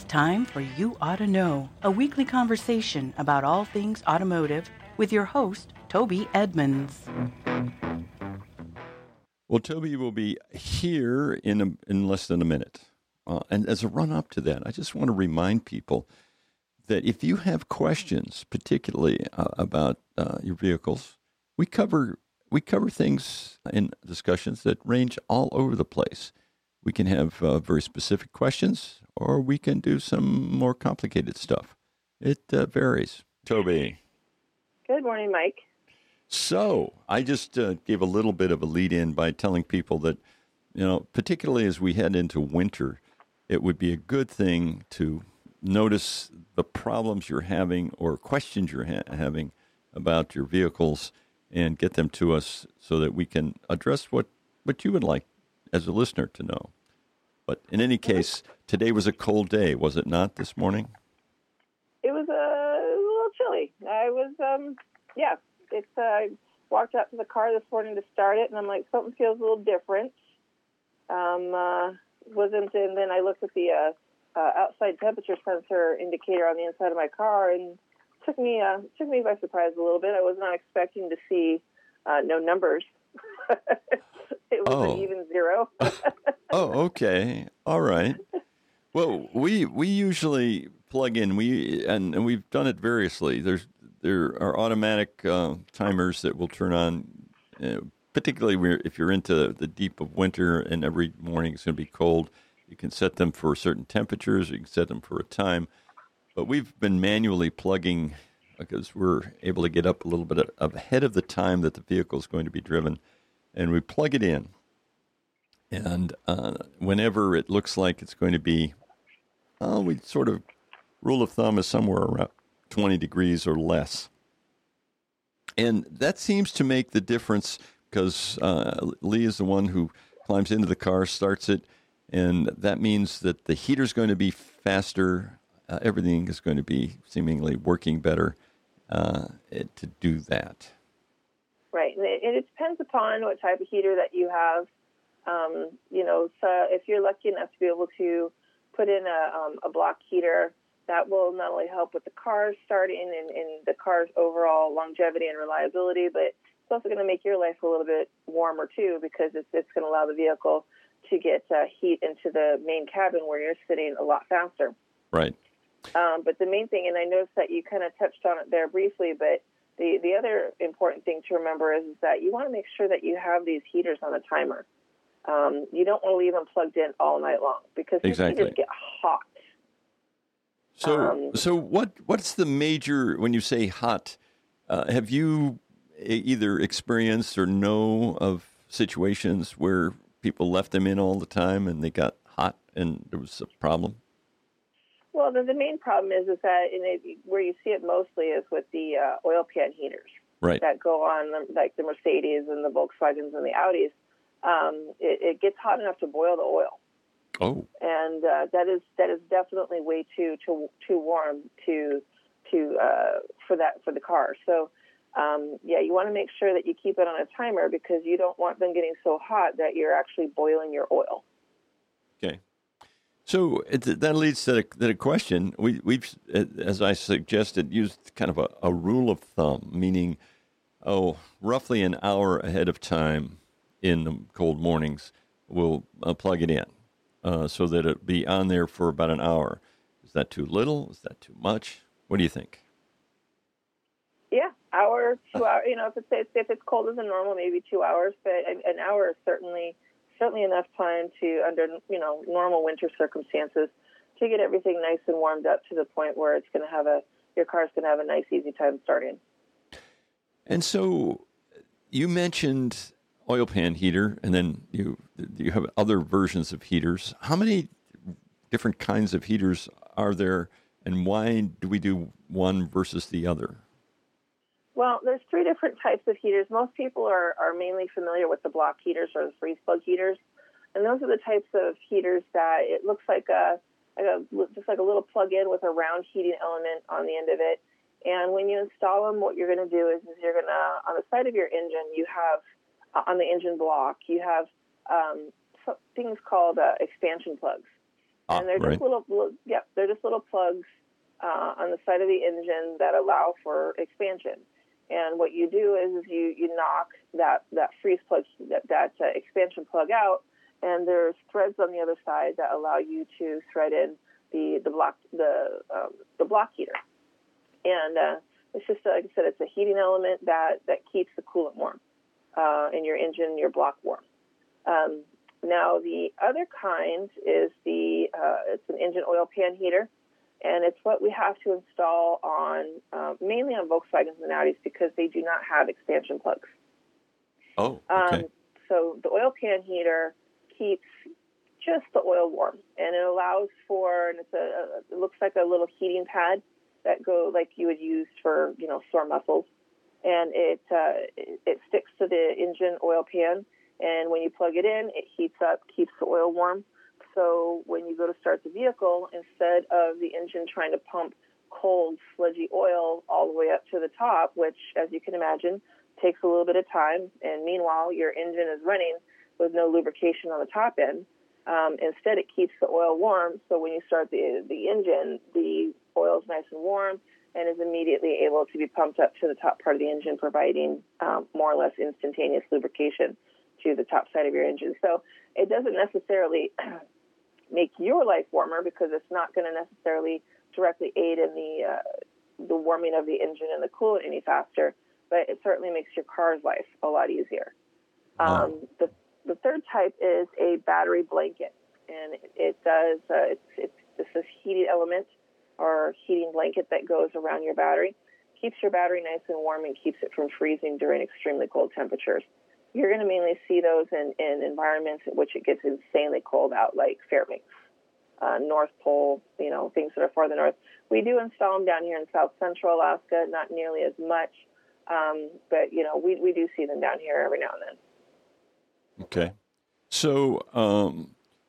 It's time for You Ought to Know, a weekly conversation about all things automotive with your host, Toby Edmonds. Well, Toby will be here in less than a minute. And as a run-up to that, I just want to remind people that if you have questions, particularly about your vehicles, we cover things in discussions that range all over the place. We can have very specific questions, or we can do some more complicated stuff. It varies. Toby. Good morning, Mike. So I just gave a little bit of a lead in by telling people that, particularly as we head into winter, it would be a good thing to notice the problems you're having or questions you're having about your vehicles and get them to us so that we can address what you would like as a listener to know. But in any case, today was a cold day, was it not, this morning? It was a little chilly. I walked out to the car this morning to start it, and I'm like, something feels a little different. And then I looked at the outside temperature sensor indicator on the inside of my car, and took me by surprise a little bit. I was not expecting to see no numbers. It was an even zero. Oh, okay. All right. Well, we usually plug in. And we've done it variously. There are automatic timers that will turn on, particularly if you're into the deep of winter and every morning it's going to be cold. You can set them for certain temperatures. You can set them for a time. But we've been manually plugging because we're able to get up a little bit ahead of the time that the vehicle is going to be driven. And we plug it in. And whenever it looks like it's going to be, we sort of, rule of thumb is somewhere around 20 degrees or less. And that seems to make the difference because Lee is the one who climbs into the car, starts it, and that means that the heater's going to be faster. Everything is going to be seemingly working better to do that. Right. And it depends upon what type of heater that you have. So if you're lucky enough to be able to put in a block heater, that will not only help with the car starting and the car's overall longevity and reliability, but it's also going to make your life a little bit warmer too, because it's going to allow the vehicle to get heat into the main cabin where you're sitting a lot faster. Right. But the main thing, and I noticed that you kind of touched on it there briefly, but the other important thing to remember is that you want to make sure that you have these heaters on a timer. You don't want to leave them plugged in all night long because these heaters get hot. So what's the major, when you say hot, have you either experienced or know of situations where people left them in all the time and they got hot and there was a problem? Well, the main problem is that where you see it mostly is with the oil pan heaters, right, that go on, like the Mercedes and the Volkswagens and the Audis. It gets hot enough to boil the oil. Oh, and that is definitely way too warm for the car. So you want to make sure that you keep it on a timer because you don't want them getting so hot that you're actually boiling your oil. Okay. So that leads to the question. We've, as I suggested, used kind of a rule of thumb, meaning, roughly an hour ahead of time in the cold mornings, we'll plug it in so that it'll be on there for about an hour. Is that too little? Is that too much? What do you think? Yeah, hour, 2 hours. If it's colder than normal, maybe 2 hours, but an hour is certainly enough time to, under normal winter circumstances, to get everything nice and warmed up to the point where it's going to have your car's going to have a nice, easy time starting. And so you mentioned oil pan heater, and then you have other versions of heaters. How many different kinds of heaters are there, and why do we do one versus the other? Well, there's 3 different types of heaters. Most people are mainly familiar with the block heaters or the freeze plug heaters, and those are the types of heaters that it looks like just like a little plug-in with a round heating element on the end of it. And when you install them, what you're going to do is you're going to, on the side of your engine, you have, on the engine block, you have things called expansion plugs. And they're right. just they're just little plugs on the side of the engine that allow for expansion. And what you do is you knock that freeze plug, that expansion plug out, and there's threads on the other side that allow you to thread in the block heater. And it's just, like I said, it's a heating element that keeps the coolant warm in your engine, your block warm. Now, the other kind is it's an engine oil pan heater, and it's what we have to install on mainly on Volkswagens and Audis because they do not have expansion plugs. Oh, okay. So the oil pan heater keeps just the oil warm, and it allows for, and it looks like a little heating pad that go like you would use for sore muscles, and it sticks to the engine oil pan. And when you plug it in, it heats up, keeps the oil warm. So when you go to start the vehicle, instead of the engine trying to pump cold, sludgy oil all the way up to the top, which, as you can imagine, takes a little bit of time, and meanwhile your engine is running with no lubrication on the top end, instead it keeps the oil warm. So when you start the engine, the oil is nice and warm and is immediately able to be pumped up to the top part of the engine, providing more or less instantaneous lubrication to the top side of your engine. So it doesn't necessarily make your life warmer because it's not going to necessarily directly aid in the warming of the engine and the coolant any faster, but it certainly makes your car's life a lot easier. The third type is a battery blanket, and it does it's this heating element or heating blanket that goes around your battery, keeps your battery nice and warm and keeps it from freezing during extremely cold temperatures. You're going to mainly see those in environments in which it gets insanely cold out, like Fairbanks, North Pole, things that are farther north. We do install them down here in South Central Alaska, not nearly as much, but we do see them down here every now and then. Okay. So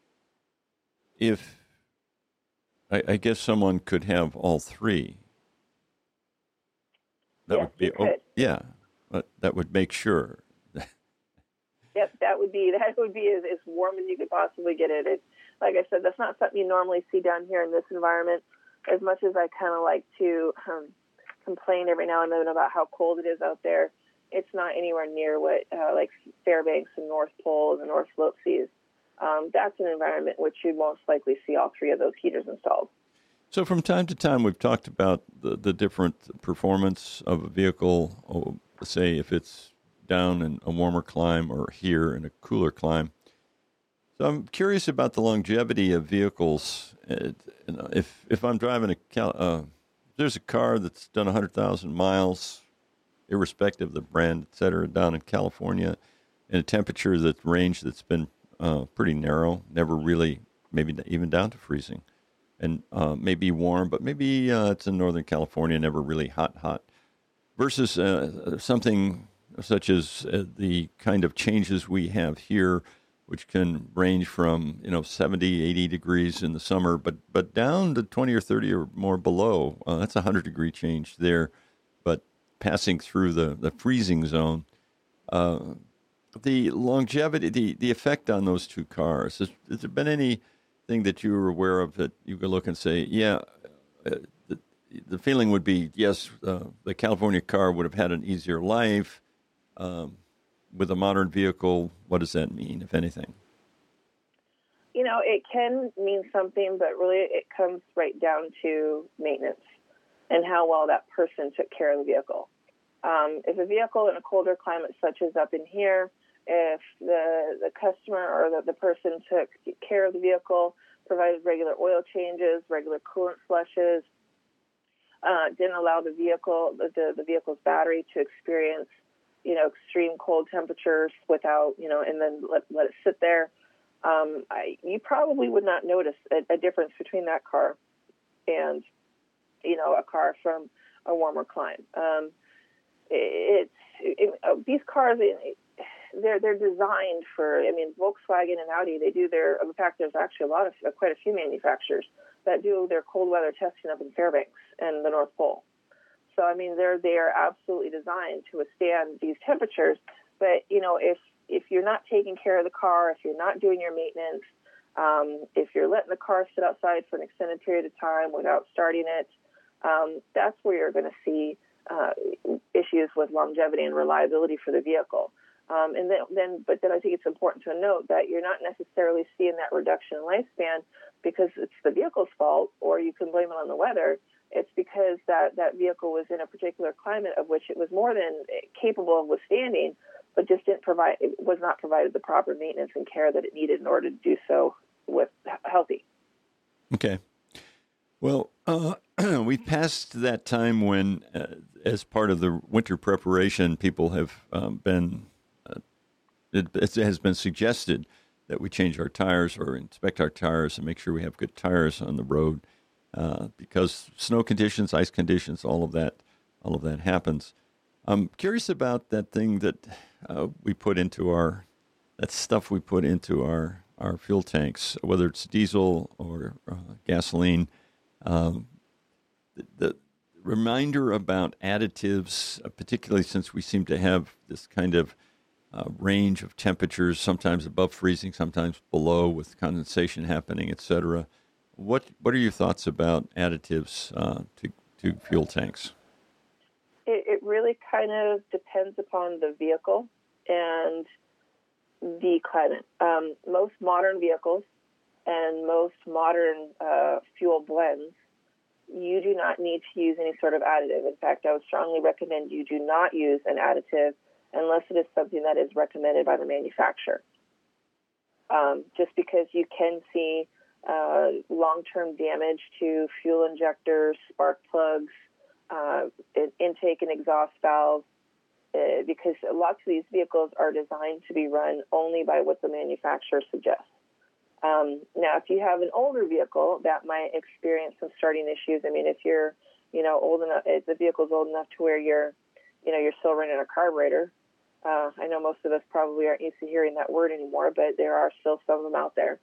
if I guess someone could have all three, would be yeah, but that would make sure. Yep, that would be as warm as you could possibly get it. Like I said, that's not something you normally see down here in this environment. As much as I kind of like to complain every now and then about how cold it is out there, it's not anywhere near what like Fairbanks and North Pole and the North Slope sees. That's an environment which you most likely see all three of those heaters installed. So from time to time, we've talked about the different performance of a vehicle, say if it's down in a warmer climate or here in a cooler climate. So I'm curious about the longevity of vehicles. If I'm driving there's a car that's done 100,000 miles, irrespective of the brand, et cetera, down in California, in a temperature range that's been pretty narrow, never really, maybe even down to freezing, and maybe warm, but maybe it's in Northern California, never really hot, versus something such as the kind of changes we have here, which can range from 70, 80 degrees in the summer, but down to 20 or 30 or more below. That's a 100-degree change there, but passing through the freezing zone. The longevity, the effect on those two cars, has there been anything that you were aware of that you could look and say, the feeling would be, yes, the California car would have had an easier life. With a modern vehicle, what does that mean, if anything? It can mean something, but really it comes right down to maintenance and how well that person took care of the vehicle. If a vehicle in a colder climate, such as up in here, if the customer or the person took care of the vehicle, provided regular oil changes, regular coolant flushes, didn't allow the vehicle's battery to experience extreme cold temperatures without, and then let it sit there, you probably would not notice a difference between that car and, a car from a warmer climate. These cars, they're designed for, Volkswagen and Audi, in fact, there's actually quite a few manufacturers that do their cold weather testing up in Fairbanks and the North Pole. So, they are absolutely designed to withstand these temperatures. But, if you're not taking care of the car, if you're not doing your maintenance, If you're letting the car sit outside for an extended period of time without starting it, that's where you're going to see issues with longevity and reliability for the vehicle. But then I think it's important to note that you're not necessarily seeing that reduction in lifespan because it's the vehicle's fault, or you can blame it on the weather. It's because that vehicle was in a particular climate of which it was more than capable of withstanding, but just was not provided the proper maintenance and care that it needed in order to do so with healthy. Okay. Well, we passed that time when, as part of the winter preparation, people have been. It has been suggested that we change our tires or inspect our tires and make sure we have good tires on the road, because snow conditions, ice conditions, all of that happens. I'm curious about that thing that we put into that stuff we put into our fuel tanks, whether it's diesel or gasoline. The reminder about additives, particularly since we seem to have this kind of range of temperatures, sometimes above freezing, sometimes below, with condensation happening, et cetera. What are your thoughts about additives to fuel tanks? It really kind of depends upon the vehicle and the climate. Most modern vehicles and most modern fuel blends, you do not need to use any sort of additive. In fact, I would strongly recommend you do not use an additive unless it is something that is recommended by the manufacturer. Just because you can see long-term damage to fuel injectors, spark plugs, intake and exhaust valves, because lots of these vehicles are designed to be run only by what the manufacturer suggests. Now, if you have an older vehicle that might experience some starting issues, I mean, if you're, old enough, if the vehicle's old enough to where you're still running a carburetor. I know most of us probably aren't used to hearing that word anymore, but there are still some of them out there.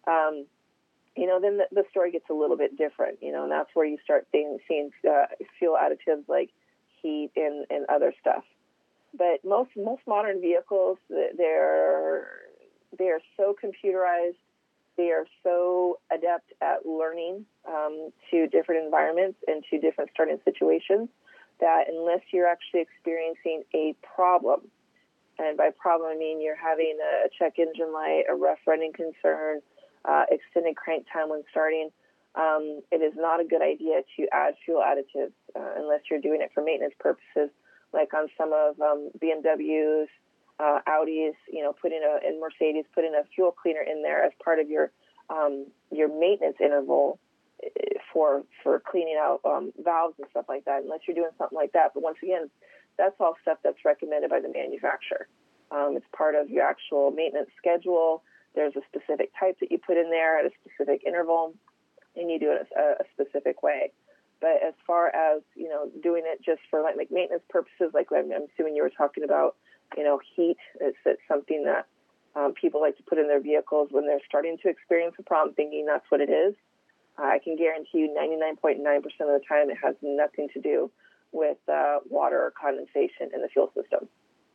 Then the story gets a little bit different, and that's where you start seeing fuel additives like heat and other stuff. But most modern vehicles, they're so computerized, they are so adept at learning to different environments and to different starting situations that unless you're actually experiencing a problem, and by problem I mean you're having a check engine light, a rough running concern, extended crank time when starting, it is not a good idea to add fuel additives unless you're doing it for maintenance purposes, like on some of BMWs, Audis, and Mercedes, putting a fuel cleaner in there as part of your maintenance interval for cleaning out valves and stuff like that, unless you're doing something like that. But once again, that's all stuff that's recommended by the manufacturer. It's part of your actual maintenance schedule. There's a specific type that you put in there at a specific interval, and you do it a specific way. But as far as, doing it just for like maintenance purposes, like I'm assuming you were talking about, heat, it's something that people like to put in their vehicles when they're starting to experience a problem, thinking that's what it is. I can guarantee you 99.9% of the time it has nothing to do with water or condensation in the fuel system.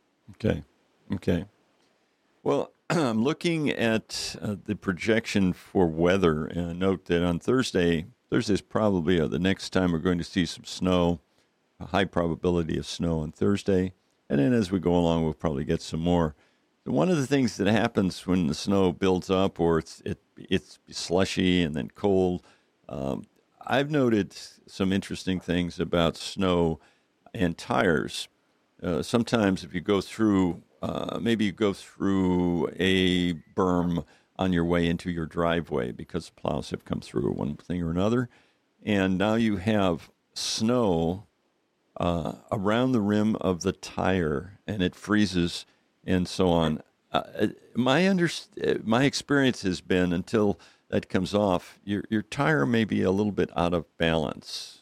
Okay. Well, I'm looking at the projection for weather, and I note that on Thursday's probably the next time we're going to see some snow, a high probability of snow on Thursday. And then as we go along, we'll probably get some more. One of the things that happens when the snow builds up or it's slushy and then cold, I've noted some interesting things about snow and tires. Sometimes if you go through, maybe you go through a berm on your way into your driveway because the plows have come through one thing or another, and now you have snow around the rim of the tire, and it freezes and so on. My experience has been until that comes off, your tire may be a little bit out of balance.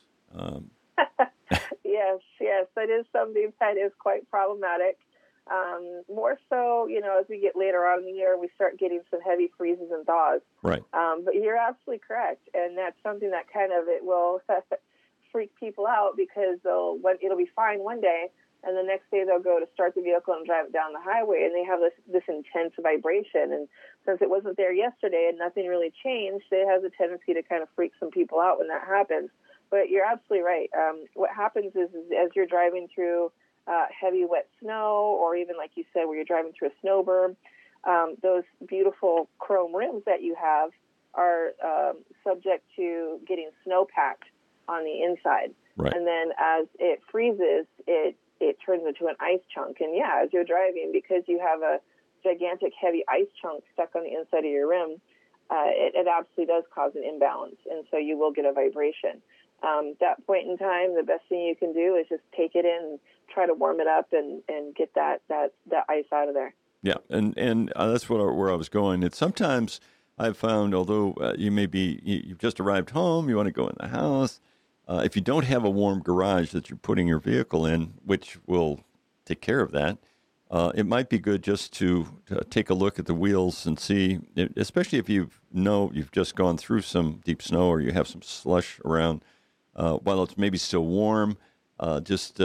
Yes, that is something that is quite problematic. More so, as we get later on in the year, we start getting some heavy freezes and thaws. Right. But you're absolutely correct, and that's something that it will freak people out because it'll be fine one day, and the next day they'll go to start the vehicle and drive it down the highway, and they have this intense vibration. And since it wasn't there yesterday and nothing really changed, it has a tendency to kind of freak some people out when that happens. But you're absolutely right. What happens is as you're driving through heavy, wet snow, or even like you said, where you're driving through a snow berm, those beautiful chrome rims that you have are subject to getting snow packed on the inside. Right. And then as it freezes, it turns into an ice chunk. And yeah, as you're driving, because you have a gigantic heavy ice chunk stuck on the inside of your rim, it absolutely does cause an imbalance. And so you will get a vibration. That point in time, the best thing you can do is just take it in and try to warm it up and get that ice out of there. Yeah, and that's where I was going. It's sometimes I've found, although you've just arrived home, you want to go in the house, if you don't have a warm garage that you're putting your vehicle in, which will take care of that, it might be good just to take a look at the wheels and see, especially if you've just gone through some deep snow or you have some slush around, while it's maybe still warm, just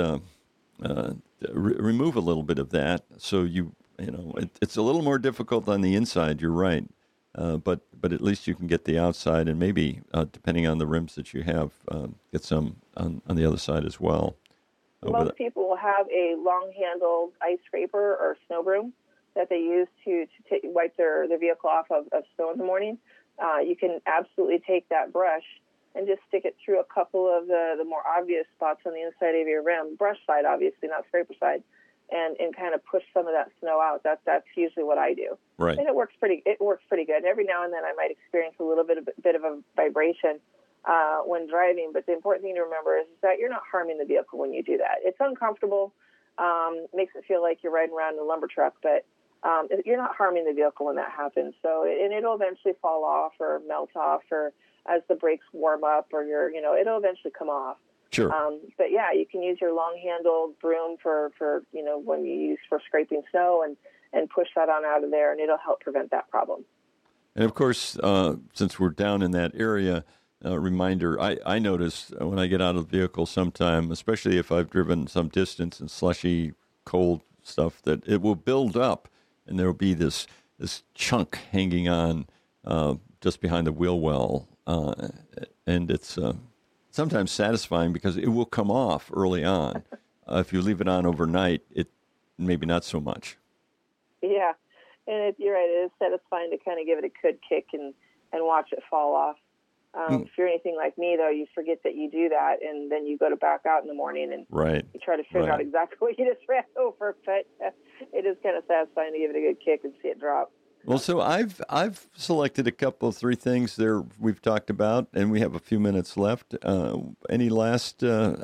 remove a little bit of that. So it's a little more difficult on the inside. You're right, but at least you can get the outside, and maybe depending on the rims that you have, get some on the other side as well. Most people will have a long-handled ice scraper or snow broom that they use to wipe their vehicle off of snow in the morning. You can absolutely take that brush and just stick it through a couple of the more obvious spots on the inside of your rim, brush side obviously, not scraper side, and kind of push some of that snow out. That's usually what I do. Right. And it works pretty good. Every now and then I might experience a little bit of a vibration when driving, but the important thing to remember is that you're not harming the vehicle when you do that. It's uncomfortable, makes it feel like you're riding around in a lumber truck, but you're not harming the vehicle when that happens. So, and it'll eventually fall off or melt off, or as the brakes warm up, or it'll eventually come off. Sure. But yeah, you can use your long-handled broom for when you use for scraping snow and push that on out of there, and it'll help prevent that problem. And of course, since we're down in that area, reminder, I notice when I get out of the vehicle sometime, especially if I've driven some distance in slushy, cold stuff, that it will build up, and there will be this chunk hanging on just behind the wheel well, and it's sometimes satisfying because it will come off early on. If you leave it on overnight, it maybe not so much. Yeah, and you're right. It is satisfying to kind of give it a good kick and watch it fall off. If you're anything like me, though, you forget that you do that, and then you go to back out in the morning and you try to figure out exactly what you just ran over. But it is kind of satisfying to give it a good kick and see it drop. Well, so I've selected a couple of 3 things there we've talked about, and we have a few minutes left. Any last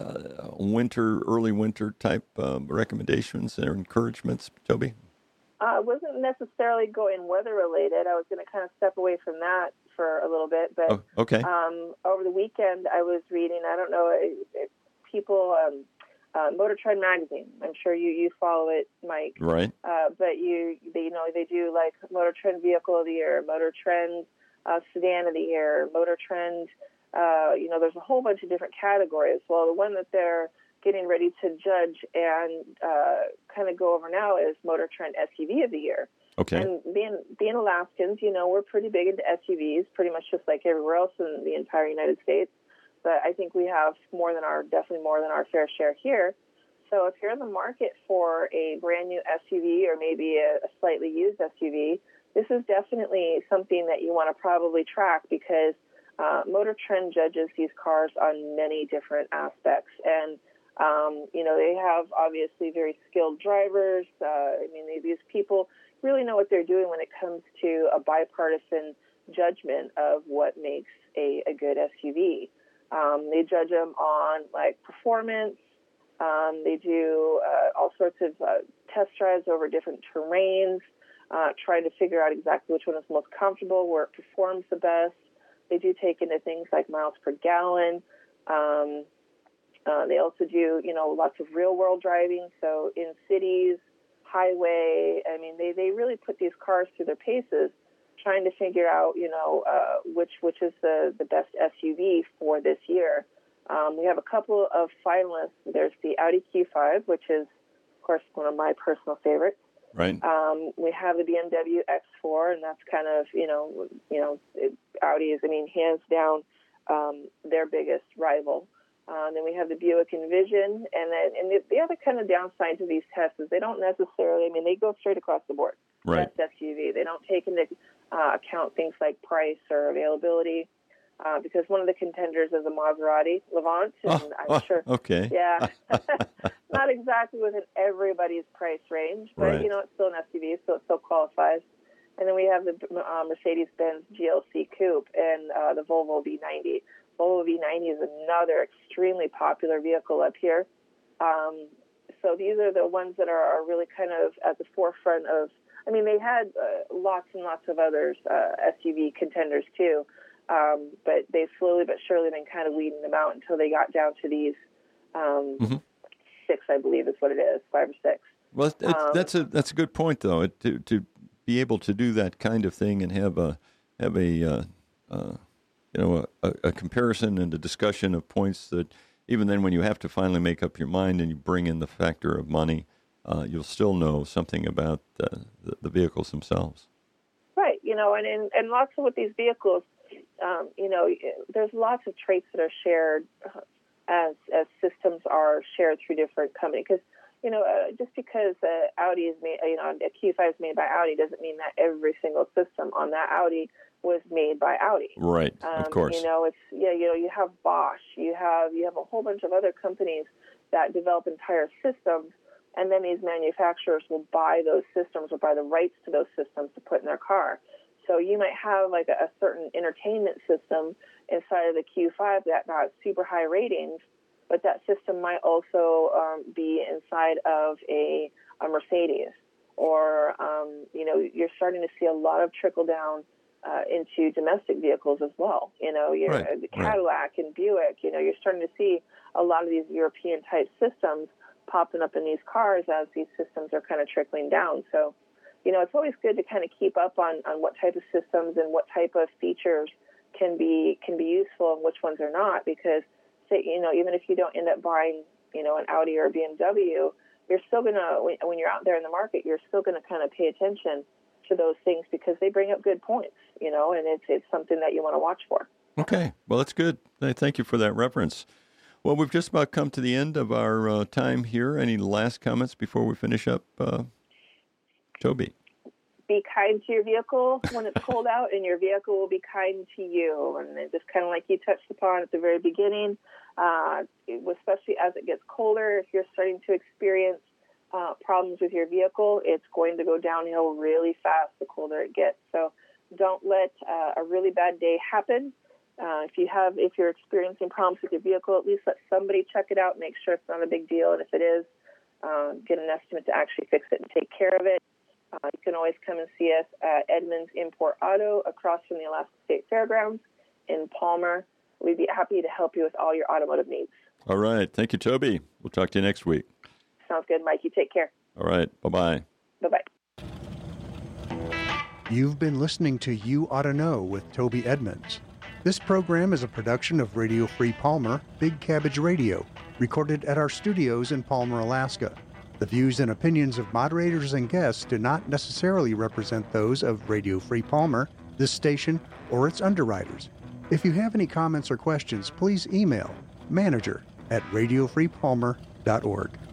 early winter type recommendations or encouragements, Toby? I wasn't necessarily going weather related. I was going to kind of step away from that for a little bit. But okay. Over the weekend, I was reading, I don't know, people, Motor Trend magazine. I'm sure you follow it, Mike. Right. But they do like Motor Trend Vehicle of the Year, Motor Trend Sedan of the Year, Motor Trend. There's a whole bunch of different categories. Well, the one that they're getting ready to judge and kind of go over now is Motor Trend SUV of the Year. Okay. And being Alaskans, we're pretty big into SUVs, pretty much just like everywhere else in the entire United States. But I think we have definitely more than our fair share here. So if you're in the market for a brand new SUV or maybe a slightly used SUV, this is definitely something that you want to probably track because Motor Trend judges these cars on many different aspects. And, they have obviously very skilled drivers. These people really know what they're doing when it comes to a bipartisan judgment of what makes a good SUV. They judge them on performance. They do all sorts of test drives over different terrains, trying to figure out exactly which one is most comfortable, where it performs the best. They do take into things like miles per gallon. They also do, lots of real-world driving. So in cities, highway, they really put these cars through their paces, trying to figure out, which is the best SUV for this year. We have a couple of finalists. There's the Audi Q5, which is of course, one of my personal favorites. Right. We have the BMW X4, and that's kind of, Audi is, hands down, their biggest rival. Then we have the Buick Envision, and the other kind of downside to these tests is they don't necessarily, they go straight across the board. Right. That's SUV. They don't take into account things like price or availability, because one of the contenders is a Maserati Levant, and I'm sure. Okay. Yeah. Not exactly within everybody's price range, but, right. It's still an SUV, so it still qualifies. And then we have the Mercedes-Benz GLC Coupe and the Volvo V90. Volvo V90 is another extremely popular vehicle up here. So these are the ones that are really kind of at the forefront of, they had lots and lots of others, SUV contenders too, but they've slowly but surely been kind of weeding them out until they got down to these 6, I believe is what it is, 5 or 6. Well, that's a good point, though, to be able to do that kind of thing and have a comparison and a discussion of points that even then when you have to finally make up your mind and you bring in the factor of money, you'll still know something about the vehicles themselves. Right, and lots of with these vehicles, there's lots of traits that are shared as systems are shared through different companies. Because, just because Audi is made, a Q5 is made by Audi doesn't mean that every single system on that Audi was made by Audi. Right, of course. You have Bosch, you have a whole bunch of other companies that develop entire systems, and then these manufacturers will buy those systems or buy the rights to those systems to put in their car. So you might have like a certain entertainment system inside of the Q5 that got super high ratings, but that system might also be inside of a Mercedes. Or, you're starting to see a lot of trickle down into domestic vehicles as well. The Cadillac and Buick, you're starting to see a lot of these European-type systems popping up in these cars as these systems are kind of trickling down. So, it's always good to kind of keep up on what type of systems and what type of features can be useful and which ones are not, because, even if you don't end up buying, an Audi or a BMW, you're still going to, when you're out there in the market, you're still going to kind of pay attention to those things because they bring up good points, and it's something that you want to watch for. Okay. Well, that's good. Thank you for that reference. Well, we've just about come to the end of our time here. Any last comments before we finish up, Toby? Be kind to your vehicle when it's cold out, and your vehicle will be kind to you. And just kind of like you touched upon at the very beginning, especially as it gets colder, if you're starting to experience problems with your vehicle, it's going to go downhill really fast the colder it gets. So don't let a really bad day happen. If you're experiencing problems with your vehicle, at least let somebody check it out, make sure it's not a big deal, and if it is, get an estimate to actually fix it and take care of it. You can always come and see us at Edmunds Import Auto across from the Alaska State Fairgrounds in Palmer. We'd be happy to help you with all your automotive needs. All right. Thank you, Toby. We'll talk to you next week. Sounds good, Mike. You take care. All right. Bye-bye. Bye-bye. You've been listening to You Ought to Know with Toby Edmunds. This program is a production of Radio Free Palmer, Big Cabbage Radio, recorded at our studios in Palmer, Alaska. The views and opinions of moderators and guests do not necessarily represent those of Radio Free Palmer, this station, or its underwriters. If you have any comments or questions, please email manager@radiofreepalmer.org.